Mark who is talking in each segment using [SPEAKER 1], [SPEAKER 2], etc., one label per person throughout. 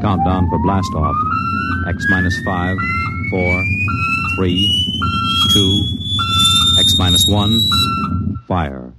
[SPEAKER 1] countdown for blastoff. X minus 5, 4, 3, 2, X minus 1, fire.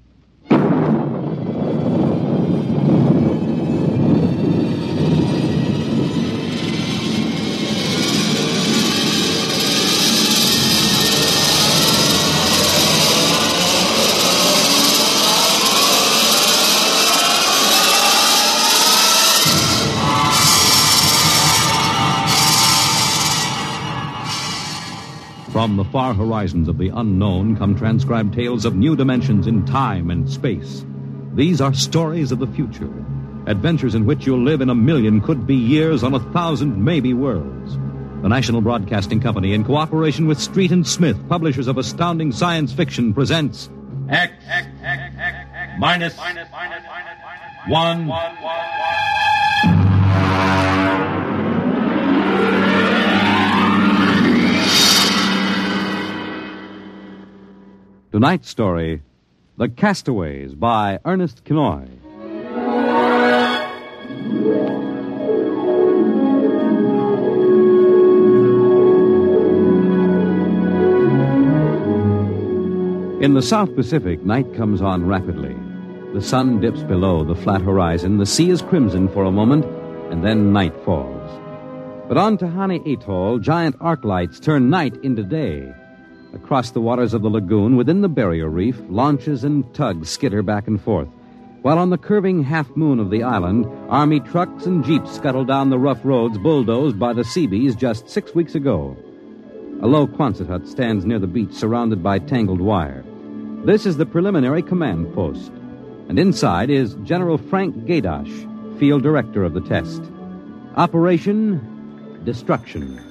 [SPEAKER 1] From the far horizons of the unknown come transcribed tales of new dimensions in time and space. These are stories of the future, adventures in which you'll live in a million could-be years on 1,000 maybe worlds. The National Broadcasting Company, in cooperation with Street and Smith, publishers of astounding science fiction, presents
[SPEAKER 2] X minus 1.
[SPEAKER 1] Tonight's story, The Castaways, by Ernest Kinoy. In the South Pacific, night comes on rapidly. The sun dips below the flat horizon, the sea is crimson for a moment, and then night falls. But on Tahani Atoll, giant arc lights turn night into day. Across the waters of the lagoon, within the barrier reef, launches and tugs skitter back and forth, while on the curving half-moon of the island, Army trucks and jeeps scuttle down the rough roads bulldozed by the Seabees just 6 weeks ago. A low Quonset hut stands near the beach, surrounded by tangled wire. This is the preliminary command post, and inside is General Frank Gaydosh, field director of the test. Operation Destruction.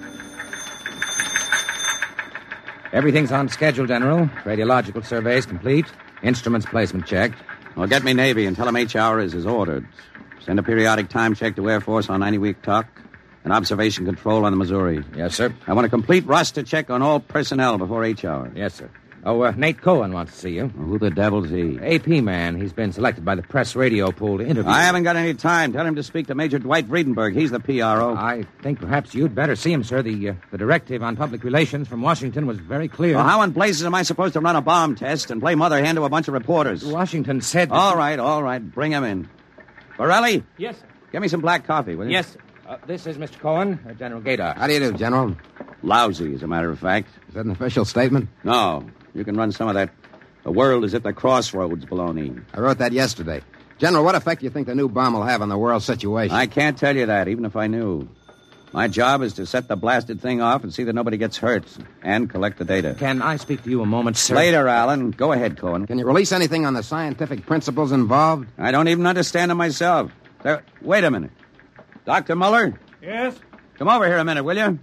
[SPEAKER 3] Everything's on schedule, General. Radiological surveys complete. Instruments placement checked.
[SPEAKER 4] Well, get me Navy and tell them HR is as ordered. Send a periodic time check to Air Force on 90-week talk and observation control on the Missouri.
[SPEAKER 3] Yes, sir.
[SPEAKER 4] I want a complete roster check on all personnel before HR.
[SPEAKER 3] Yes, sir. Oh, Nate Cohen wants to see you.
[SPEAKER 4] Well, who the devil's he?
[SPEAKER 3] AP man. He's been selected by the press radio pool to interview.
[SPEAKER 4] I haven't got any time. Tell him to speak to Major Dwight Vredenberg. He's the PRO.
[SPEAKER 3] I think perhaps you'd better see him, sir. The directive on public relations from Washington was very clear.
[SPEAKER 4] Well, how in blazes am I supposed to run a bomb test and play mother hen to a bunch of reporters?
[SPEAKER 3] Washington said...
[SPEAKER 4] All right. Bring him in. Borelli?
[SPEAKER 3] Yes, sir.
[SPEAKER 4] Give me some black coffee, will you?
[SPEAKER 3] Yes, sir. This is Mr. Cohen, General Gaydar.
[SPEAKER 5] How do you do, General?
[SPEAKER 4] Lousy, as a matter of fact.
[SPEAKER 5] Is that an official statement?
[SPEAKER 4] No. You can run some of that "the world is at the crossroads" baloney.
[SPEAKER 5] I wrote that yesterday. General, what effect do you think the new bomb will have on the world situation?
[SPEAKER 4] I can't tell you that, even if I knew. My job is to set the blasted thing off and see that nobody gets hurt, and collect the data.
[SPEAKER 3] Can I speak to you a moment, sir?
[SPEAKER 4] Later, Alan. Go ahead, Cohen.
[SPEAKER 5] Can you release anything on the scientific principles involved?
[SPEAKER 4] I don't even understand them myself. Wait a minute. Dr. Muller?
[SPEAKER 2] Yes?
[SPEAKER 4] Come over here a minute, will you?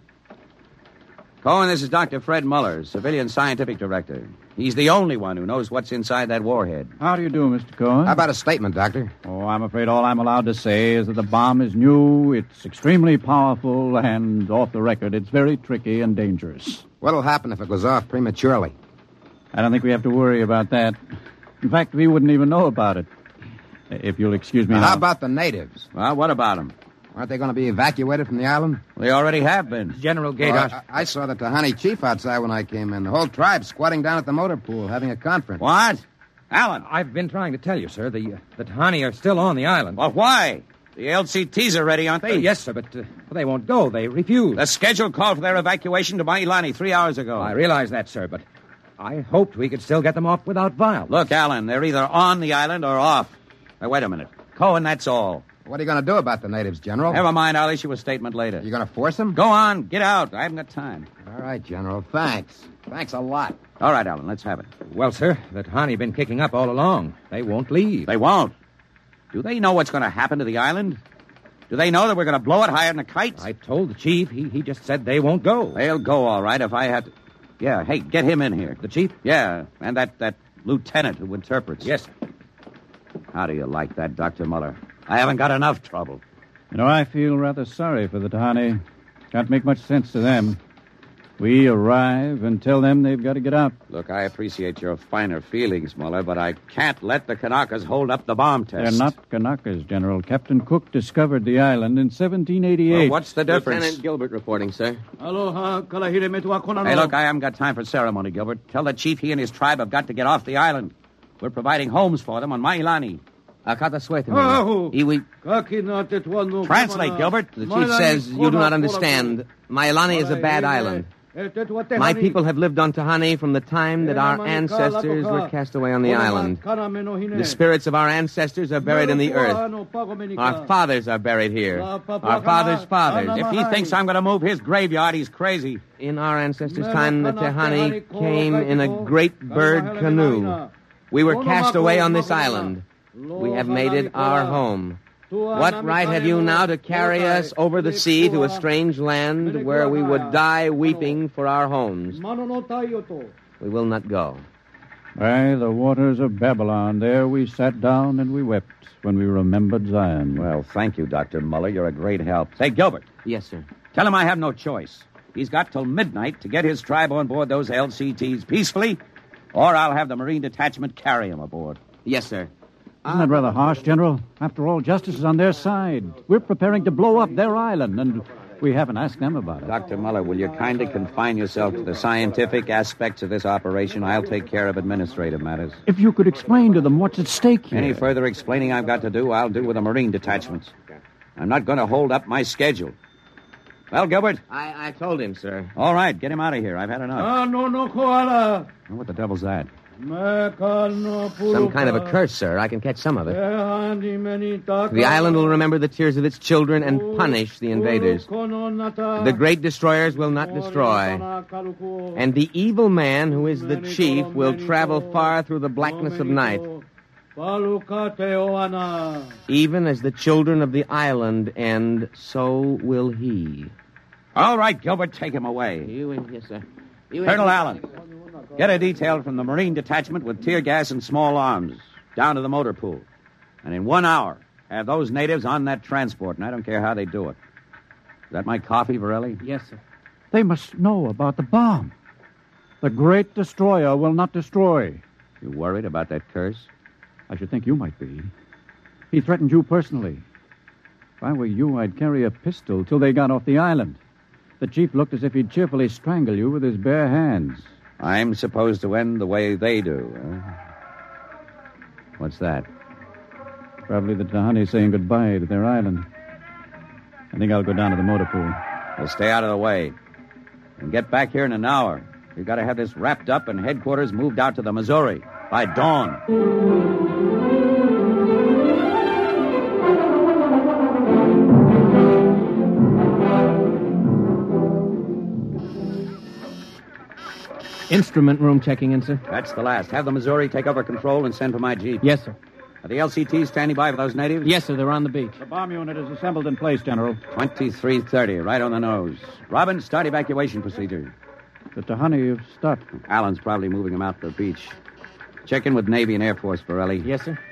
[SPEAKER 4] Cohen, this is Dr. Fred Muller, Civilian Scientific Director. He's the only one who knows what's inside that warhead.
[SPEAKER 6] How do you do, Mr. Cohen?
[SPEAKER 5] How about a statement, Doctor?
[SPEAKER 6] Oh, I'm afraid all I'm allowed to say is that the bomb is new, it's extremely powerful, and off the record, it's very tricky and dangerous.
[SPEAKER 5] What'll happen if it goes off prematurely?
[SPEAKER 6] I don't think we have to worry about that. In fact, we wouldn't even know about it. If you'll excuse me now.
[SPEAKER 5] How about the natives?
[SPEAKER 4] Well, what about them?
[SPEAKER 5] Aren't they going to be evacuated from the island?
[SPEAKER 4] They already have been.
[SPEAKER 3] General Gaydosh.
[SPEAKER 5] Well, I saw the Tahani chief outside when I came in. The whole tribe squatting down at the motor pool having a conference.
[SPEAKER 4] What? Alan.
[SPEAKER 3] I've been trying to tell you, sir. The Tahani are still on the island.
[SPEAKER 4] Well, why? The LCTs are ready, aren't they?
[SPEAKER 3] Yes, sir, but they won't go. They refuse.
[SPEAKER 4] The schedule called for their evacuation to Mailani 3 hours ago.
[SPEAKER 3] I realize that, sir, but I hoped we could still get them off without violence.
[SPEAKER 4] Look, Alan, they're either on the island or off. Now, wait a minute. Cohen, that's all.
[SPEAKER 5] What are you going to do about the natives, General?
[SPEAKER 4] Never mind. I'll issue a statement later.
[SPEAKER 5] You going to force them?
[SPEAKER 4] Go on. Get out. I haven't got time.
[SPEAKER 5] All right, General. Thanks. Thanks a lot.
[SPEAKER 4] All right, Alan. Let's have it.
[SPEAKER 3] Well, sir, the Tahani been kicking up all along. They won't leave.
[SPEAKER 4] They won't. Do they know what's going to happen to the island? Do they know that we're going to blow it higher than a kite?
[SPEAKER 3] I told the chief. He just said they won't go.
[SPEAKER 4] They'll go, all right, if I have to... Yeah, hey, get him in here.
[SPEAKER 3] The chief?
[SPEAKER 4] Yeah, and that lieutenant who interprets.
[SPEAKER 3] Yes, sir.
[SPEAKER 4] How do you like that, Dr. Muller? I haven't got enough trouble.
[SPEAKER 6] You know, I feel rather sorry for the Tahani. Can't make much sense to them. We arrive and tell them they've got to get out.
[SPEAKER 4] Look, I appreciate your finer feelings, Muller, but I can't let the Kanakas hold up the bomb test.
[SPEAKER 6] They're not Kanakas, General. Captain Cook discovered the island in 1788.
[SPEAKER 4] Well, what's the difference?
[SPEAKER 7] Lieutenant Gilbert reporting, sir.
[SPEAKER 4] Hey, look, I haven't got time for ceremony, Gilbert. Tell the chief he and his tribe have got to get off the island. We're providing homes for them on Mailani. Translate, Gilbert.
[SPEAKER 7] The chief says you do not understand. Mailani is a bad island. My people have lived on Tahani from the time that our ancestors were cast away on the island. The spirits of our ancestors are buried in the earth. Our fathers are buried here. Our fathers' fathers.
[SPEAKER 4] If he thinks I'm going to move his graveyard, he's crazy.
[SPEAKER 7] In our ancestors' time, the Tahani came in a great bird canoe. We were cast away on this island. We have made it our home. What right have you now to carry us over the sea to a strange land where we would die weeping for our homes? We will not go.
[SPEAKER 6] By the waters of Babylon, there we sat down and we wept when we remembered Zion.
[SPEAKER 4] Well, thank you, Dr. Muller. You're a great help. Say, Gilbert.
[SPEAKER 7] Yes, sir.
[SPEAKER 4] Tell him I have no choice. He's got till midnight to get his tribe on board those LCTs peacefully, or I'll have the Marine Detachment carry him aboard.
[SPEAKER 7] Yes, sir.
[SPEAKER 6] Isn't that rather harsh, General? After all, justice is on their side. We're preparing to blow up their island, and we haven't asked them about it.
[SPEAKER 4] Dr. Muller, will you kindly confine yourself to the scientific aspects of this operation? I'll take care of administrative matters.
[SPEAKER 6] If you could explain to them what's at stake here.
[SPEAKER 4] Any further explaining I've got to do, I'll do with the Marine detachments. I'm not going to hold up my schedule. Well, Gilbert?
[SPEAKER 7] I told him, sir.
[SPEAKER 4] All right, get him out of here. I've had enough.
[SPEAKER 8] No, Koala.
[SPEAKER 4] What the devil's that?
[SPEAKER 7] Some kind of a curse, sir. I can catch some of it. The island will remember the tears of its children and punish the invaders. The great destroyers will not destroy. And the evil man, who is the chief, will travel far through the blackness of night. Even as the children of the island end, so will he.
[SPEAKER 4] All right, Gilbert, take him away.
[SPEAKER 7] Yes, sir.
[SPEAKER 4] Colonel Allen, get a detail from the Marine Detachment with tear gas and small arms down to the motor pool. And in 1 hour, have those natives on that transport, and I don't care how they do it. Is that my coffee, Varelli?
[SPEAKER 7] Yes, sir.
[SPEAKER 6] They must know about the bomb. The great destroyer will not destroy.
[SPEAKER 4] You worried about that curse?
[SPEAKER 6] I should think you might be. He threatened you personally. If I were you, I'd carry a pistol till they got off the island. The chief looked as if he'd cheerfully strangle you with his bare hands.
[SPEAKER 4] I'm supposed to end the way they do, huh? What's that?
[SPEAKER 6] Probably the Tahani saying goodbye to their island. I think I'll go down to the motor pool.
[SPEAKER 4] Well, stay out of the way. And get back here in an hour. We've got to have this wrapped up and headquarters moved out to the Missouri by dawn.
[SPEAKER 7] Instrument room checking in, sir.
[SPEAKER 4] That's the last. Have the Missouri take over control and send for my jeep.
[SPEAKER 7] Yes, sir.
[SPEAKER 4] Are the LCTs standing by for those natives?
[SPEAKER 7] Yes, sir. They're on the beach.
[SPEAKER 6] The bomb unit is assembled in place, General.
[SPEAKER 4] 2330, right on the nose. Robin, start evacuation procedure.
[SPEAKER 6] The Tahani have stopped.
[SPEAKER 4] Allen's probably moving them out to the beach. Check in with Navy and Air Force, Varelli.
[SPEAKER 7] Yes, sir.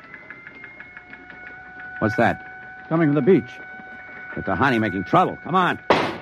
[SPEAKER 4] What's that?
[SPEAKER 6] Coming from the beach.
[SPEAKER 4] The Tahani making trouble. Come on.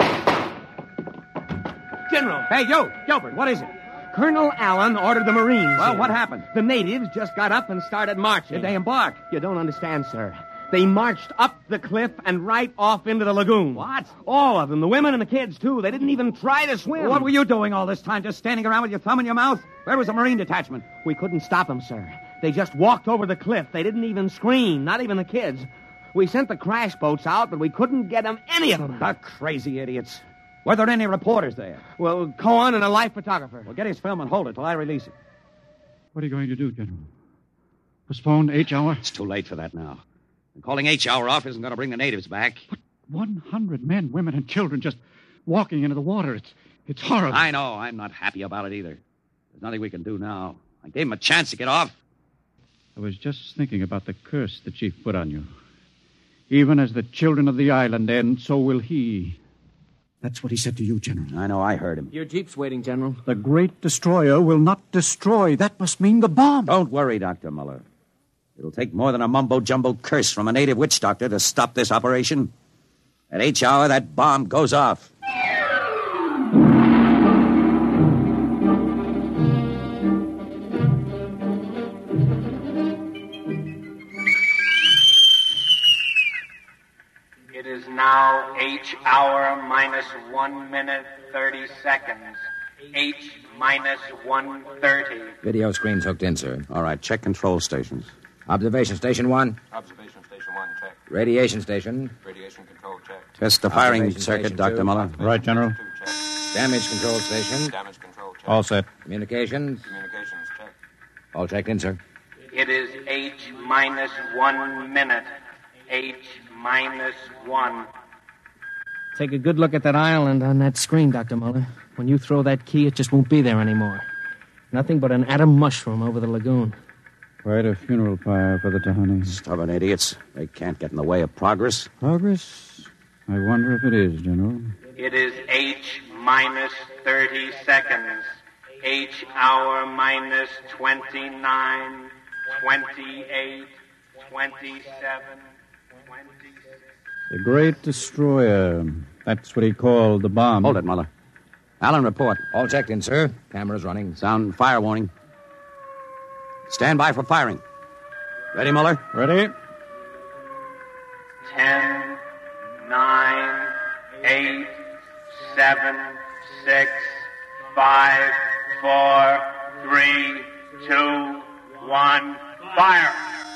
[SPEAKER 7] General!
[SPEAKER 4] Hey, you! Gilbert, what is it?
[SPEAKER 7] Colonel Allen ordered the Marines.
[SPEAKER 4] Well, what happened?
[SPEAKER 7] The natives just got up and started marching.
[SPEAKER 4] Did they embark?
[SPEAKER 7] You don't understand, sir. They marched up the cliff and right off into the lagoon.
[SPEAKER 4] What?
[SPEAKER 7] All of them, the women and the kids, too. They didn't even try to swim.
[SPEAKER 4] What were you doing all this time? Just standing around with your thumb in your mouth? Where was the Marine detachment?
[SPEAKER 7] We couldn't stop them, sir. They just walked over the cliff. They didn't even scream, not even the kids. We sent the crash boats out, but we couldn't get them, any of them.
[SPEAKER 4] The crazy idiots. Were there any reporters there?
[SPEAKER 7] Well, Cohen and a life photographer.
[SPEAKER 4] Well, get his film and hold it till I release it.
[SPEAKER 6] What are you going to do, General? Postpone H hour?
[SPEAKER 4] It's too late for that now. And calling H hour off isn't going to bring the natives back.
[SPEAKER 6] But 100 men, women, and children just walking into the water. It's horrible.
[SPEAKER 4] I know. I'm not happy about it either. There's nothing we can do now. I gave him a chance to get off.
[SPEAKER 6] I was just thinking about the curse the chief put on you. Even as the children of the island end, so will he. That's what he said to you, General.
[SPEAKER 4] I know. I heard him.
[SPEAKER 7] Your jeep's waiting, General.
[SPEAKER 6] The great destroyer will not destroy. That must mean the bomb.
[SPEAKER 4] Don't worry, Dr. Muller. It'll take more than a mumbo-jumbo curse from a native witch doctor to stop this operation. At H hour, that bomb goes off.
[SPEAKER 8] now H hour minus 1 minute 30 seconds. H minus 1:30.
[SPEAKER 3] Video screen's hooked in, sir.
[SPEAKER 4] All right, check control stations.
[SPEAKER 3] Observation station 1.
[SPEAKER 9] Observation station 1, check.
[SPEAKER 3] Radiation station.
[SPEAKER 9] Radiation control, check.
[SPEAKER 4] Test the firing
[SPEAKER 3] Observation
[SPEAKER 4] circuit,
[SPEAKER 3] station
[SPEAKER 4] Dr.
[SPEAKER 3] two.
[SPEAKER 4] Muller.
[SPEAKER 6] Right, General.
[SPEAKER 9] 2, check.
[SPEAKER 3] Damage control station.
[SPEAKER 9] Damage control, check.
[SPEAKER 6] All set.
[SPEAKER 3] Communications.
[SPEAKER 9] Communications, check.
[SPEAKER 3] All checked in, sir.
[SPEAKER 8] It is H minus 1 minute. H minus 1.
[SPEAKER 7] Take a good look at that island on that screen, Dr. Muller. When you throw that key, it just won't be there anymore. Nothing but an atom mushroom over the lagoon.
[SPEAKER 6] Quite a funeral pyre for the Tahani.
[SPEAKER 4] Stubborn idiots. They can't get in the way of progress.
[SPEAKER 6] Progress? I wonder if it is, General.
[SPEAKER 8] It is H minus 30 seconds. H hour minus 29, 28, 27, 26.
[SPEAKER 6] The Great Destroyer. That's what he called the bomb.
[SPEAKER 4] Hold it, Muller. Allen, report.
[SPEAKER 3] All checked in, sir. Cameras running.
[SPEAKER 4] Sound fire warning. Stand by for firing. Ready, Muller?
[SPEAKER 6] Ready?
[SPEAKER 8] 10, 9, 8, 7, 6, 5, 4, 3, 2, 1, fire!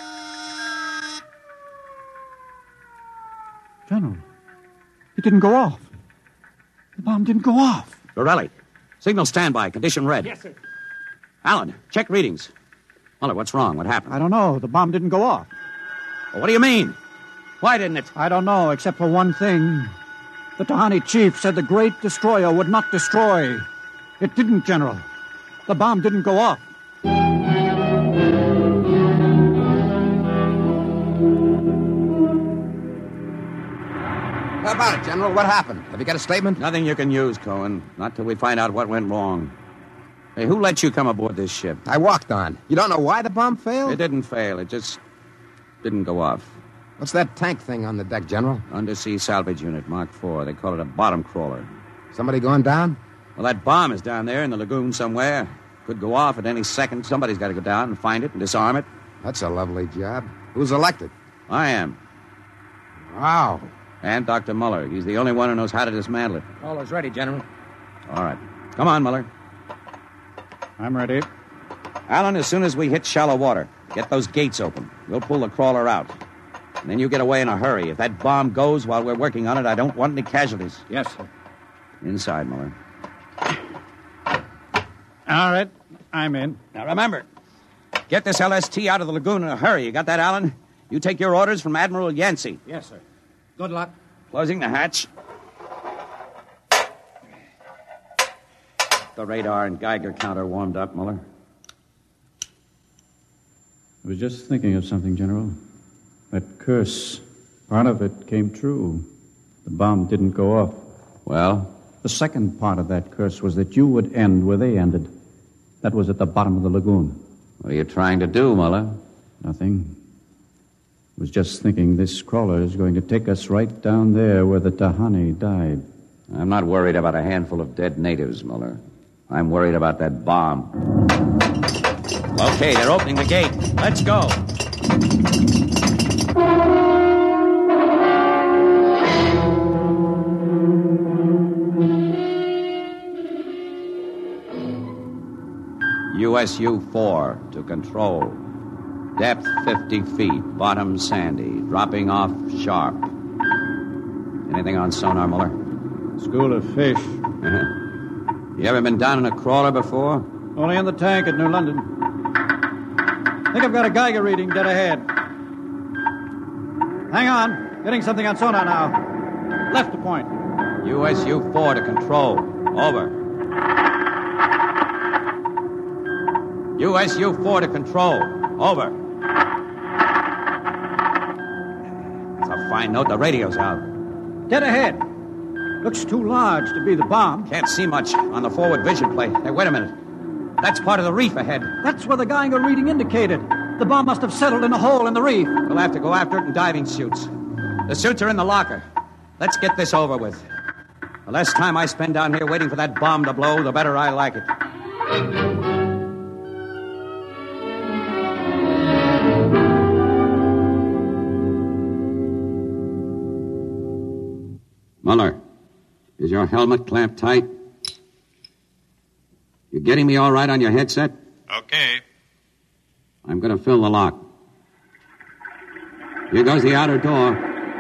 [SPEAKER 6] General, it didn't go off. The bomb didn't go off.
[SPEAKER 4] Borelli, signal standby. Condition red.
[SPEAKER 7] Yes, sir.
[SPEAKER 4] Allen, check readings. Muller, what's wrong? What happened?
[SPEAKER 6] I don't know. The bomb didn't go off.
[SPEAKER 4] Well, what do you mean? Why didn't it?
[SPEAKER 6] I don't know, except for one thing. The Tahani chief said the Great Destroyer would not destroy. It didn't, General. The bomb didn't go off.
[SPEAKER 5] How about it, General? What happened? Have you got a statement?
[SPEAKER 4] Nothing you can use, Cohen. Not till we find out what went wrong. Hey, who let you come aboard this ship?
[SPEAKER 5] I walked on. You don't know why the bomb failed?
[SPEAKER 4] It didn't fail. It just didn't go off.
[SPEAKER 5] What's that tank thing on the deck, General?
[SPEAKER 4] Undersea salvage unit, Mark IV. They call it a bottom crawler.
[SPEAKER 5] Somebody going down?
[SPEAKER 4] Well, that bomb is down there in the lagoon somewhere. Could go off at any second. Somebody's got to go down and find it and disarm it.
[SPEAKER 5] That's a lovely job. Who's elected?
[SPEAKER 4] I am.
[SPEAKER 5] Wow.
[SPEAKER 4] And Dr. Muller. He's the only one who knows how to dismantle it.
[SPEAKER 3] All is ready, General.
[SPEAKER 4] All right. Come on, Muller.
[SPEAKER 6] I'm ready.
[SPEAKER 4] Allen, as soon as we hit shallow water, get those gates open. We'll pull the crawler out. And then you get away in a hurry. If that bomb goes while we're working on it, I don't want any casualties.
[SPEAKER 6] Yes, sir.
[SPEAKER 4] Inside, Muller.
[SPEAKER 6] All right. I'm in.
[SPEAKER 4] Now, remember, get this LST out of the lagoon in a hurry. You got that, Allen? You take your orders from Admiral Yancey.
[SPEAKER 6] Yes, sir. Good luck.
[SPEAKER 4] Closing the hatch. The radar and Geiger counter warmed up, Muller.
[SPEAKER 6] I was just thinking of something, General. That curse, part of it came true. The bomb didn't go off.
[SPEAKER 4] Well?
[SPEAKER 6] The second part of that curse was that you would end where they ended. That was at the bottom of the lagoon.
[SPEAKER 4] What are you trying to do, Muller?
[SPEAKER 6] Nothing. I was just thinking this crawler is going to take us right down there where the Tahani died.
[SPEAKER 4] I'm not worried about a handful of dead natives, Muller. I'm worried about that bomb. Okay, they're opening the gate. Let's go. USU-4 to control. Depth 50 feet, bottom sandy, dropping off sharp. Anything on sonar, Muller?
[SPEAKER 6] School of fish.
[SPEAKER 4] You ever been down in a crawler before?
[SPEAKER 6] Only in the tank at New London. Think I've got a Geiger reading dead ahead. Hang on. Getting something on sonar now. Left to point.
[SPEAKER 4] USU-4 to control. Over. USU-4 to control. Over. That's a fine note. The radio's out.
[SPEAKER 6] Dead ahead. Looks too large to be the bomb.
[SPEAKER 4] Can't see much on the forward vision plate. Hey, wait a minute. That's part of the reef ahead.
[SPEAKER 6] That's where the Geiger reading indicated. The bomb must have settled in a hole in the reef.
[SPEAKER 4] We'll have to go after it in diving suits. The suits are in the locker. Let's get this over with. The less time I spend down here waiting for that bomb to blow, the better I like it.
[SPEAKER 10] Muller, is your helmet clamped tight? You getting me all right on your headset?
[SPEAKER 2] Okay.
[SPEAKER 10] I'm going to fill the lock. Here goes the outer door.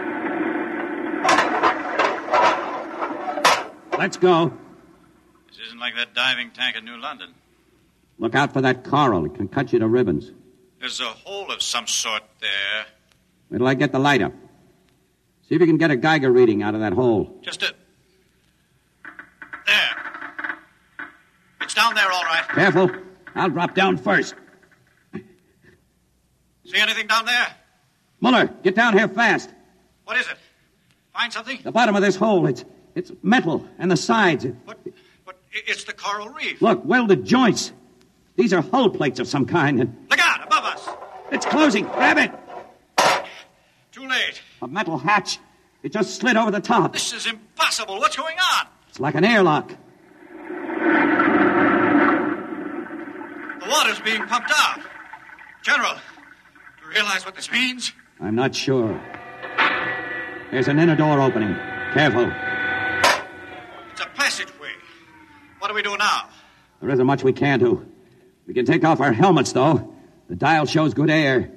[SPEAKER 10] Let's go.
[SPEAKER 2] This isn't like that diving tank in New London.
[SPEAKER 10] Look out for that coral. It can cut you to ribbons.
[SPEAKER 2] There's a hole of some sort there.
[SPEAKER 10] Wait till I get the light up. See if you can get a Geiger reading out of that hole.
[SPEAKER 2] Just a... There. It's down there, all right.
[SPEAKER 10] Careful. I'll drop down first.
[SPEAKER 2] See anything down there?
[SPEAKER 10] Muller, get down here fast.
[SPEAKER 2] What is it? Find something?
[SPEAKER 10] The bottom of this hole, it's metal, and the sides.
[SPEAKER 2] But it's the coral reef.
[SPEAKER 10] Look, welded joints. These are hull plates of some kind. And
[SPEAKER 2] Look out, above us.
[SPEAKER 10] it's closing. Grab it.
[SPEAKER 2] Too late.
[SPEAKER 10] A metal hatch. It just slid over the top.
[SPEAKER 2] This is impossible. What's going on?
[SPEAKER 10] It's like an airlock.
[SPEAKER 2] The water's being pumped out. General, do you realize what this means?
[SPEAKER 10] I'm not sure. There's an inner door opening. Careful.
[SPEAKER 2] It's a passageway. What do we do now?
[SPEAKER 10] There isn't much we can do. We can take off our helmets, though. The dial shows good air.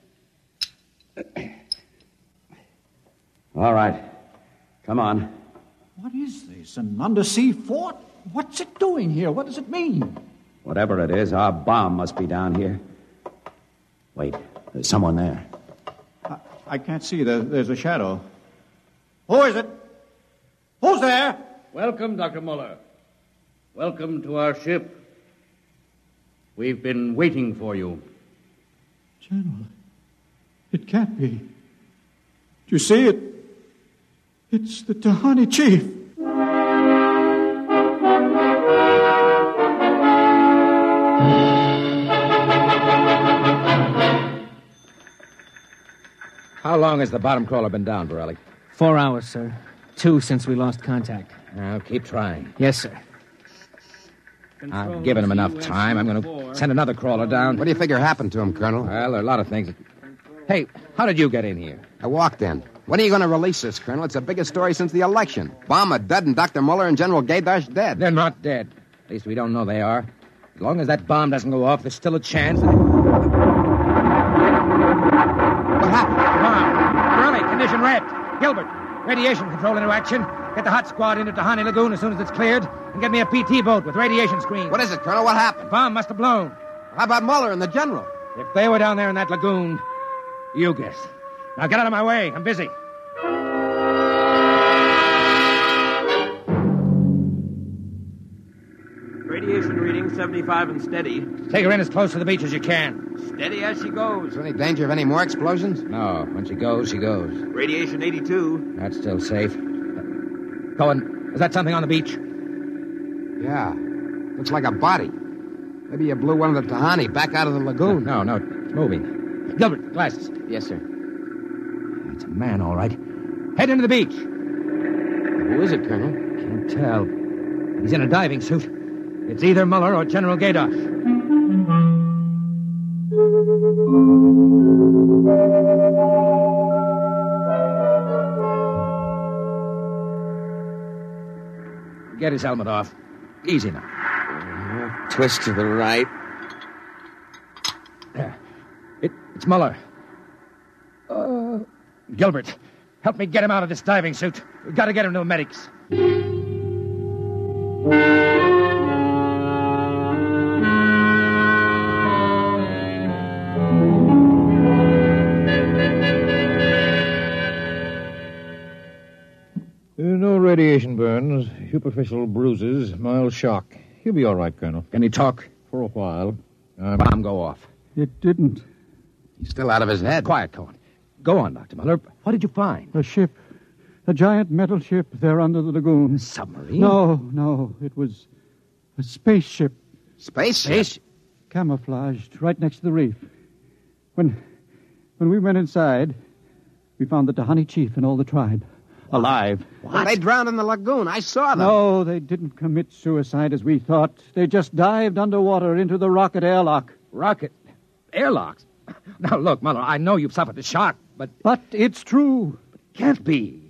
[SPEAKER 4] All right. Come on.
[SPEAKER 6] What is this? An undersea fort? What's it doing here? What does it mean?
[SPEAKER 4] Whatever it is, our bomb must be down here. Wait, there's someone there.
[SPEAKER 6] I can't see. There's a shadow. Who is it? Who's there?
[SPEAKER 11] Welcome, Dr. Muller. Welcome to our ship. We've been waiting for you.
[SPEAKER 6] General, it can't be. Do you see it? It's the Tahani chief.
[SPEAKER 3] How long has the bottom crawler been down, Borelli?
[SPEAKER 12] 4 hours, sir. 2 since we lost contact.
[SPEAKER 3] Now, keep trying.
[SPEAKER 12] Yes, sir.
[SPEAKER 3] I've given him enough time. I'm going to send another crawler down.
[SPEAKER 5] What do you figure happened to him, Colonel?
[SPEAKER 3] Well, there are a lot of things. Hey, how did you get in here?
[SPEAKER 5] I walked in. When are you going to release this, Colonel? It's the biggest story since the election. Bomber dead and Dr. Muller and General Gaydash dead.
[SPEAKER 3] They're not dead. At least we don't know they are. As long as that bomb doesn't go off, there's still a chance. What
[SPEAKER 5] happened?
[SPEAKER 3] Bomb. Borelli, condition red. Gilbert, radiation control into action. Get the hot squad into Tahani Lagoon as soon as it's cleared. And get me a PT boat with radiation screens.
[SPEAKER 5] What is it, Colonel? What happened?
[SPEAKER 3] Bomb must have blown.
[SPEAKER 5] How about Muller and the General?
[SPEAKER 3] If they were down there in that lagoon, you guess. Now get out of my way. I'm busy.
[SPEAKER 4] Radiation reading 75 and steady.
[SPEAKER 3] Take her in as close to the beach as you can.
[SPEAKER 4] Steady as she goes.
[SPEAKER 5] Is there any danger of any more explosions?
[SPEAKER 3] No. When she goes, she goes.
[SPEAKER 4] Radiation 82.
[SPEAKER 3] That's still safe. Cohen, is that something on the beach?
[SPEAKER 5] Yeah. Looks like a body. Maybe you blew one of the Tahani back out of the lagoon.
[SPEAKER 3] No, it's moving. Gilbert, glasses.
[SPEAKER 7] Yes, sir.
[SPEAKER 3] It's a man, all right. Head into the beach.
[SPEAKER 5] Who is it, Colonel?
[SPEAKER 3] Can't tell. He's in a diving suit. It's either Muller or General Gaydash. Get his helmet off. Easy now.
[SPEAKER 7] Twist to the right.
[SPEAKER 3] There. It's Muller. Gilbert, help me get him out of this diving suit. We've got to get him to the medics.
[SPEAKER 13] No radiation burns, superficial bruises, mild shock. He'll be all right, Colonel.
[SPEAKER 3] Can he talk?
[SPEAKER 13] For a while.
[SPEAKER 3] Bomb go off.
[SPEAKER 6] It didn't.
[SPEAKER 5] He's still out of his head.
[SPEAKER 3] Quiet, Cohen. Go on, Dr. Muller. What did you find?
[SPEAKER 6] A ship. A giant metal ship there under the lagoon.
[SPEAKER 3] A submarine?
[SPEAKER 6] No. It was a spaceship.
[SPEAKER 5] Space?
[SPEAKER 6] Camouflaged right next to the reef. When we went inside, we found the Tahani chief and all the tribe. Alive.
[SPEAKER 5] What? They drowned in the lagoon. I saw them.
[SPEAKER 6] No, they didn't commit suicide as we thought. They just dived underwater into the rocket airlock.
[SPEAKER 3] Rocket? Airlocks? Now, look, Muller, I know you've suffered the shock, but...
[SPEAKER 6] But it's true.
[SPEAKER 3] It can't be. A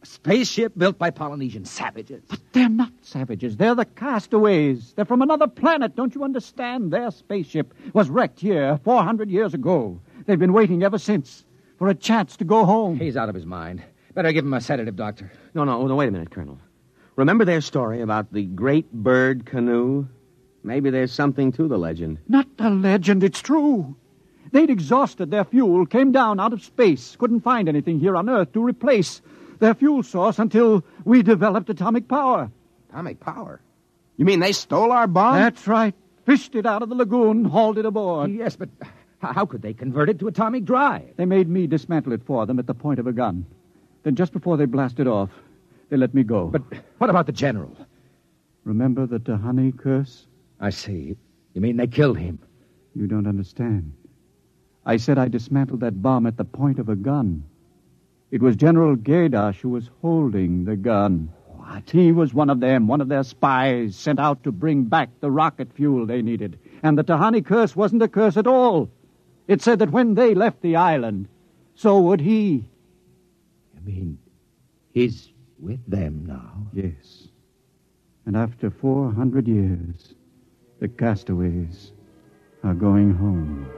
[SPEAKER 3] spaceship built by Polynesian savages.
[SPEAKER 6] But they're not savages. They're the castaways. They're from another planet. Don't you understand? Their spaceship was wrecked here 400 years ago. They've been waiting ever since for a chance to go home.
[SPEAKER 3] He's out of his mind. Better give him a sedative, Doctor.
[SPEAKER 7] No, wait a minute, Colonel. Remember their story about the great bird canoe? Maybe there's something to the legend.
[SPEAKER 6] Not a legend, it's true. They'd exhausted their fuel, came down out of space, couldn't find anything here on Earth to replace their fuel source until we developed atomic power.
[SPEAKER 5] Atomic power? You mean they stole our bomb?
[SPEAKER 6] That's right. Fished it out of the lagoon, hauled it aboard.
[SPEAKER 3] Yes, but how could they convert it to atomic drive?
[SPEAKER 6] They made me dismantle it for them at the point of a gun. Then just before they blasted off, they let me go.
[SPEAKER 3] But what about the general?
[SPEAKER 6] Remember the Tahani curse?
[SPEAKER 3] I see. You mean they killed him?
[SPEAKER 6] You don't understand. I said I dismantled that bomb at the point of a gun. It was General Gaydash who was holding the gun. What? He was one of them, one of their spies sent out to bring back the rocket fuel they needed. And the Tahani curse wasn't a curse at all. It said that when they left the island, so would he.
[SPEAKER 11] You mean he's with them now?
[SPEAKER 6] Yes. And after 400 years, the castaways are going home.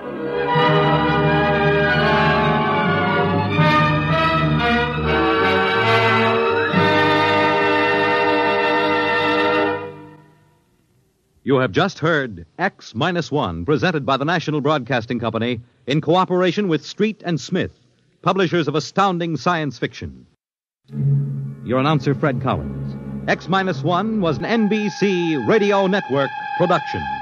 [SPEAKER 1] You have just heard X-1, presented by the National Broadcasting Company in cooperation with Street and Smith, publishers of astounding science fiction. Your announcer, Fred Collins. X-1 was an NBC Radio Network production.